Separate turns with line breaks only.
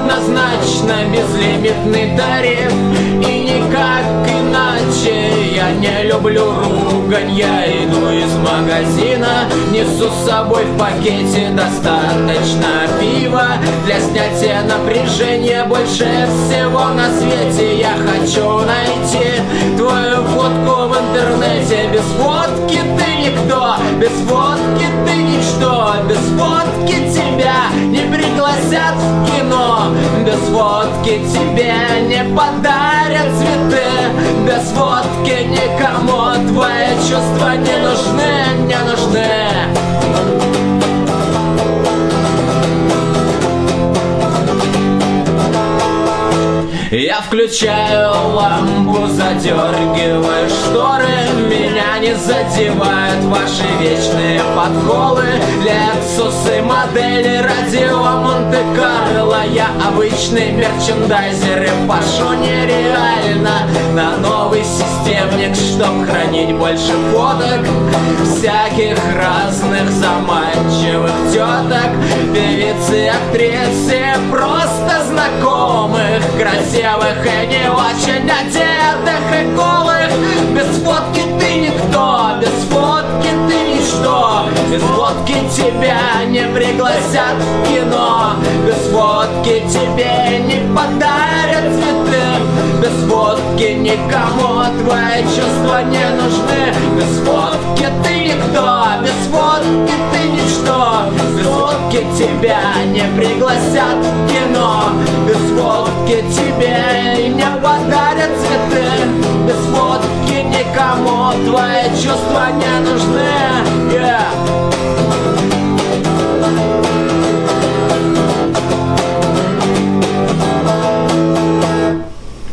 однозначно безлимитный тариф. И никак иначе я не люблю ругань. Я иду из магазина, несу с собой в пакете достаточно пива для снятия напряжения. Больше всего на свете я хочу найти твою фотку в интернете. Без фотки ты никто, без фотки ты ничто. Без фотки тебя не пригласят в кино. Без фотки тебе не подарят цветы. Без фотки никому твои чувства не нужны, не нужны. Я включаю лампу, задергиваю шторы. Меня не задевают ваши вечные подколы. Лексусы, модели, радио Монте-Карло. Я обычный мерчендайзер и пашу нереально на новый системник, чтоб хранить больше фоток всяких разных заманчивых теток, певицы, актрисы, просто знакомых, красивых и не очень одетых и голых. Без фотки ты никто, без фотки ты ничто. Без фотки тебя не пригласят в кино. Без фотки тебе не подарят цветы. Без фотки никому твои чувства не нужны. Без фотки ты никто, без фотки ты ничто. Без фотки тебя не пригласят в кино. Без фотки тебе не подарят цветы. Без фотки никому твои чувства не нужны.